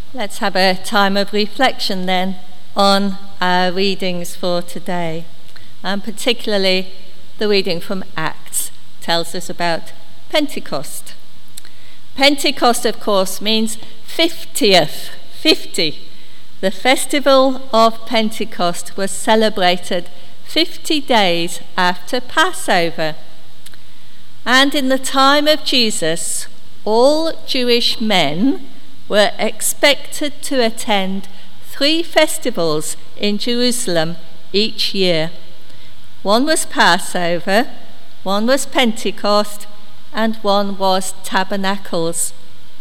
Let's have a time of reflection then on our readings for today. And particularly the reading from Acts tells us about Pentecost. Pentecost, of course, means 50th, 50. The festival of Pentecost was celebrated 50 days after Passover. And in the time of Jesus, all Jewish men were expected to attend 3 festivals in Jerusalem each year. One was Passover, one was Pentecost, and one was Tabernacles.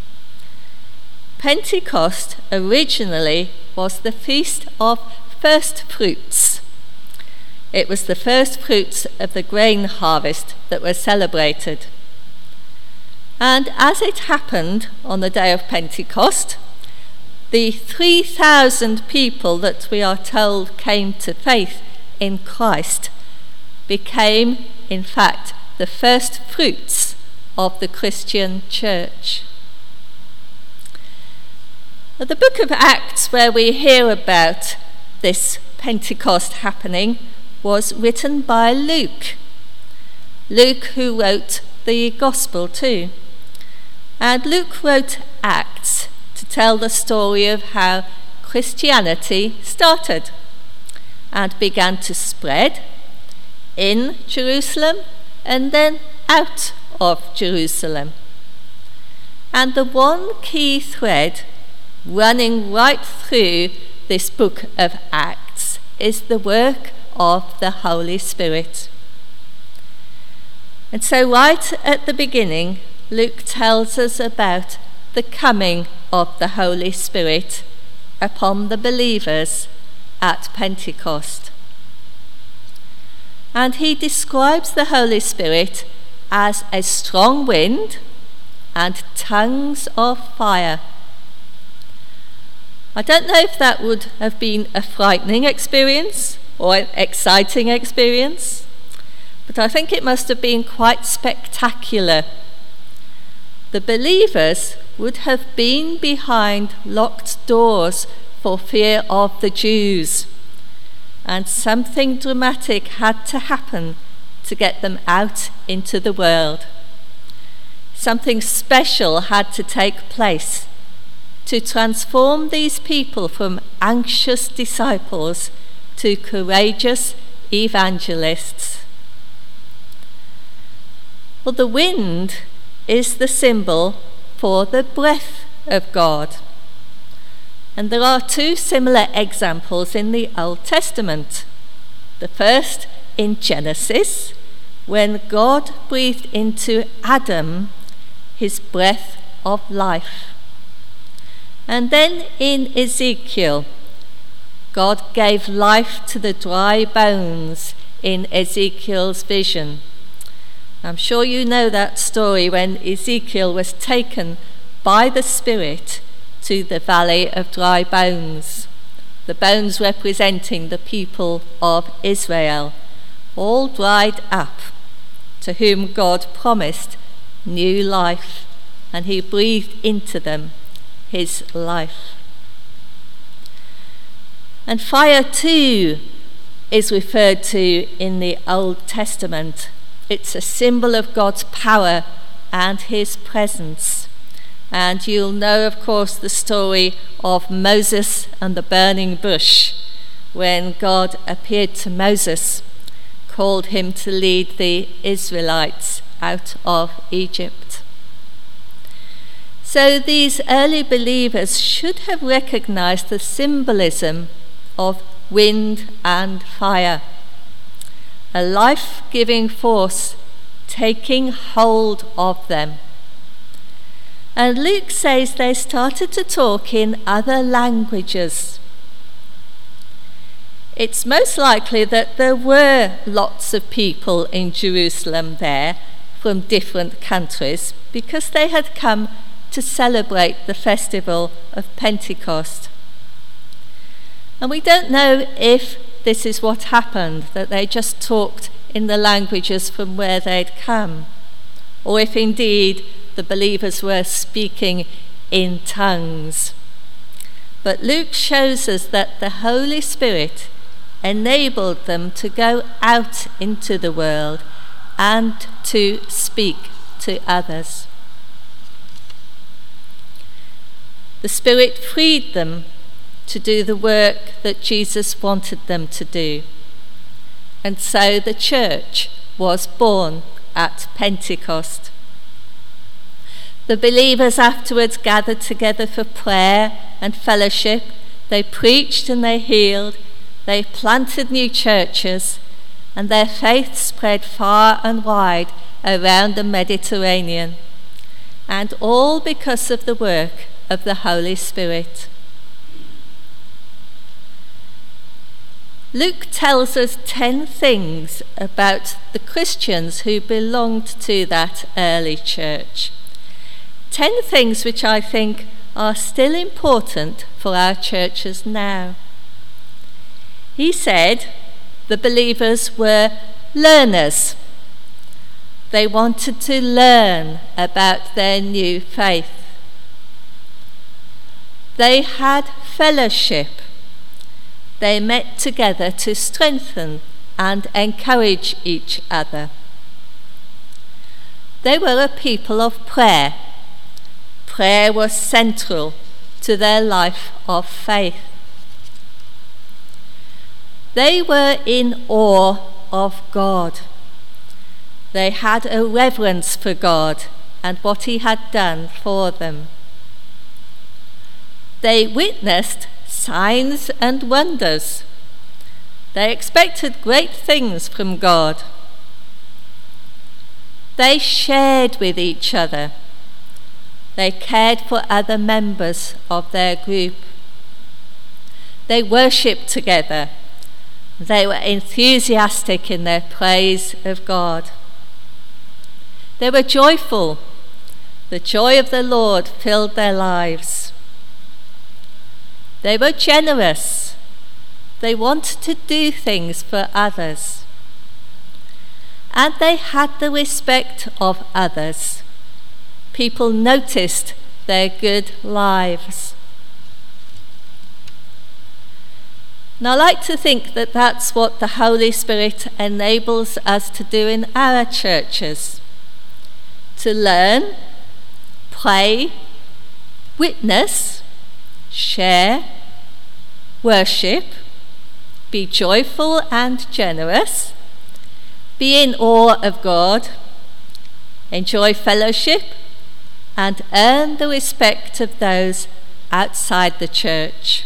Pentecost originally was the feast of first fruits. It was the first fruits of the grain harvest that were celebrated. And as it happened on the day of Pentecost, the 3,000 people that we are told came to faith in Christ became, in fact, the first fruits of the Christian church. The book of Acts, where we hear about this Pentecost happening, was written by Luke. Luke, who wrote the Gospel too. And Luke wrote Acts to tell the story of how Christianity started and began to spread in Jerusalem and then out of Jerusalem. And the one key thread running right through this book of Acts is the work of the Holy Spirit. And so right at the beginning, Luke tells us about the coming of the Holy Spirit upon the believers at Pentecost. And he describes the Holy Spirit as a strong wind and tongues of fire. I don't know if that would have been a frightening experience or an exciting experience, but I think it must have been quite spectacular. The believers would have been behind locked doors for fear of the Jews, and something dramatic had to happen to get them out into the world. Something special had to take place to transform these people from anxious disciples to courageous evangelists. Well, the wind is the symbol for the breath of God. And there are 2 similar examples in the Old Testament. The first in Genesis, when God breathed into Adam his breath of life. And then in Ezekiel, God gave life to the dry bones in Ezekiel's vision. I'm sure you know that story when Ezekiel was taken by the Spirit to the valley of dry bones, the bones representing the people of Israel, all dried up, to whom God promised new life, and he breathed into them his life. And fire too is referred to in the Old Testament. It's a symbol of God's power and his presence. And you'll know, of course, the story of Moses and the burning bush, when God appeared to Moses, called him to lead the Israelites out of Egypt. So these early believers should have recognized the symbolism of wind and fire, a life-giving force taking hold of them. And Luke says they started to talk in other languages. It's most likely that there were lots of people in Jerusalem there from different countries because they had come to celebrate the festival of Pentecost. And we don't know if this is what happened, that they just talked in the languages from where they'd come, or if indeed the believers were speaking in tongues. But Luke shows us that the Holy Spirit enabled them to go out into the world and to speak to others. The Spirit freed them to do the work that Jesus wanted them to do. And so the church was born at Pentecost. The believers afterwards gathered together for prayer and fellowship. They preached and they healed. They planted new churches, and their faith spread far and wide around the Mediterranean. And all because of the work of the Holy Spirit. Luke tells us 10 things about the Christians who belonged to that early church. 10 things which I think are still important for our churches now. He said the believers were learners. They wanted to learn about their new faith. They had fellowship. They met together to strengthen and encourage each other. They were a people of prayer. Prayer was central to their life of faith. They were in awe of God. They had a reverence for God and what he had done for them. They witnessed signs and wonders. They expected great things from God. They shared with each other. They cared for other members of their group. They worshipped together. They were enthusiastic in their praise of God. They were joyful. The joy of the Lord filled their lives. They were generous. They wanted to do things for others. And they had the respect of others. People noticed their good lives. Now, I like to think that that's what the Holy Spirit enables us to do in our churches. To learn, pray, witness, share, worship, be joyful and generous, be in awe of God, enjoy fellowship, and earn the respect of those outside the church.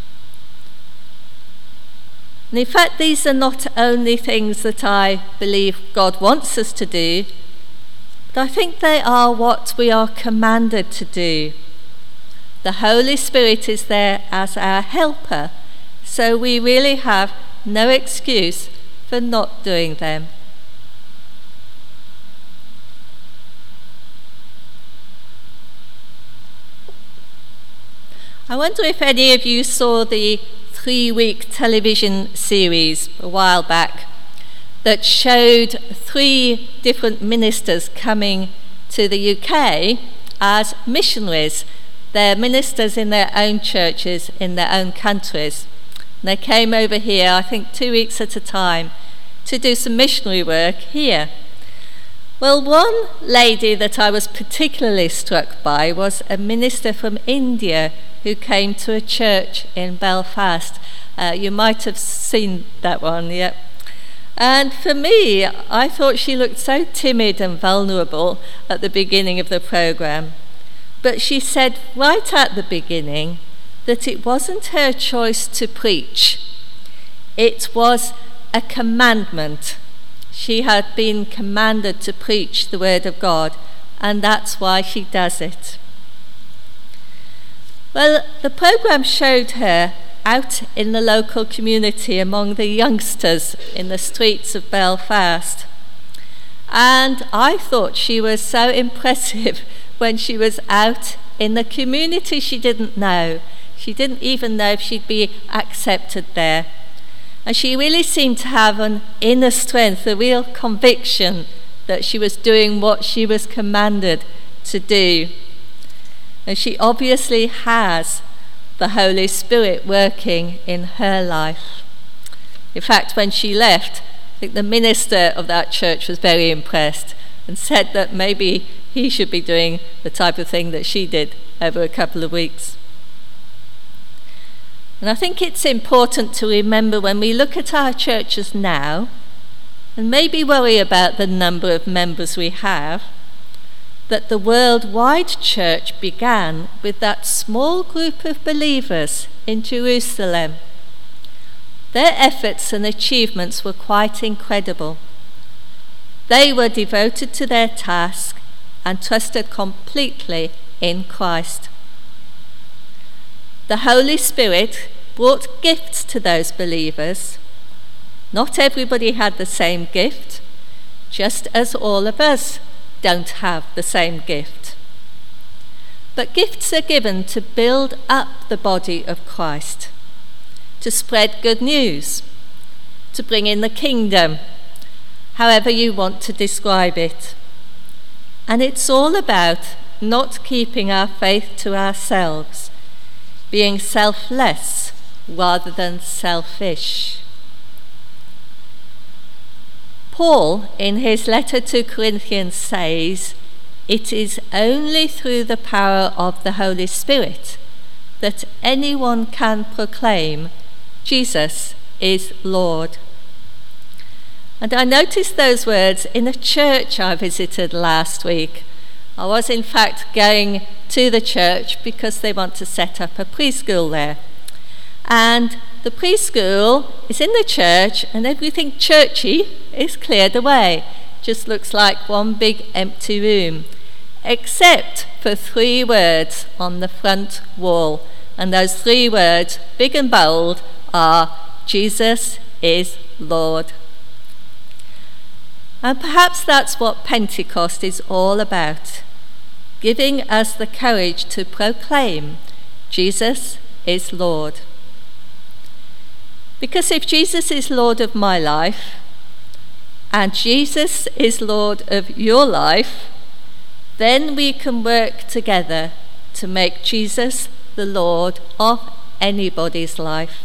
And in fact, these are not only things that I believe God wants us to do, but I think they are what we are commanded to do. The Holy Spirit is there as our helper, so we really have no excuse for not doing them. I wonder if any of you saw the 3-week television series a while back that showed 3 different ministers coming to the UK as missionaries. They're ministers in their own churches, in their own countries. And they came over here, I think 2 weeks at a time, to do some missionary work here. Well, one lady that I was particularly struck by was a minister from India who came to a church in Belfast. You might have seen that one, yeah. And for me, I thought she looked so timid and vulnerable at the beginning of the programme. But she said right at the beginning that it wasn't her choice to preach. It was a commandment. She had been commanded to preach the word of God, and that's why she does it. Well, the programme showed her out in the local community among the youngsters in the streets of Belfast. And I thought she was so impressive when she was out in the community she didn't know. She didn't even know if she'd be accepted there. And she really seemed to have an inner strength, a real conviction that she was doing what she was commanded to do. And she obviously has, the Holy Spirit working in her life. In fact, when she left, I think the minister of that church was very impressed and said that maybe he should be doing the type of thing that she did over a couple of weeks. And I think it's important to remember when we look at our churches now, and maybe worry about the number of members we have, that the worldwide church began with that small group of believers in Jerusalem. Their efforts and achievements were quite incredible. They were devoted to their task and trusted completely in Christ. The Holy Spirit brought gifts to those believers. Not everybody had the same gift, just as all of us don't have the same gift. But gifts are given to build up the body of Christ, to spread good news, to bring in the kingdom, however you want to describe it. And it's all about not keeping our faith to ourselves, being selfless rather than selfish. Paul, in his letter to Corinthians, says, "It is only through the power of the Holy Spirit that anyone can proclaim Jesus is Lord." And I noticed those words in a church I visited last week. I was in fact going to the church because they want to set up a preschool there. And the preschool is in the church and everything churchy is cleared away. Just looks like one big empty room, except for 3 words on the front wall. And those 3 words, big and bold, are Jesus is Lord. And perhaps that's what Pentecost is all about, giving us the courage to proclaim Jesus is Lord. Because if Jesus is Lord of my life, and Jesus is Lord of your life, then we can work together to make Jesus the Lord of anybody's life.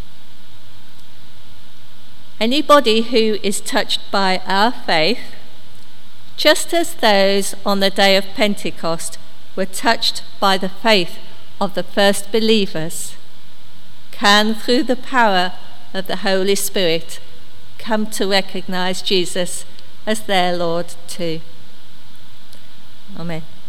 Anybody who is touched by our faith, just as those on the day of Pentecost were touched by the faith of the first believers, can, through the power of the Holy Spirit, come to recognize Jesus as their Lord too. Amen.